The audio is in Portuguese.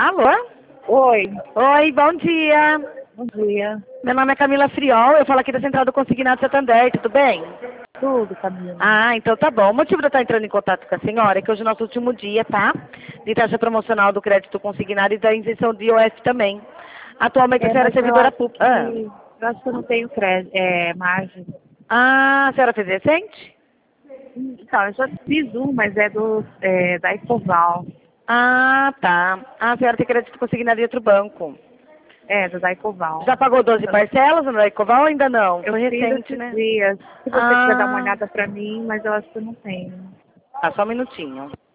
Alô? Oi, Oi, bom dia. bom dia. Meu nome é Camila Friol, eu falo aqui da Central do Consignado Santander, tudo bem? Tudo, Camila. Ah, então tá bom. O motivo de eu estar entrando em contato com a senhora é que hoje é o nosso último dia, tá? De taxa promocional do crédito consignado e da isenção de IOF também. Atualmente a senhora é Mas servidora pública. eu acho que eu não tenho margem. A senhora fez recente? Então, eu já fiz mas da Ecoval. Ah, tá. A senhora tem crédito consignado em outro banco. Da Ecoval. Já pagou 12 parcelas no Ecoval ou ainda não? Eu Foi fiz recente, esses né? dias. Se você quiser dar uma olhada pra mim, mas eu acho que eu não tenho. Tá, só um minutinho.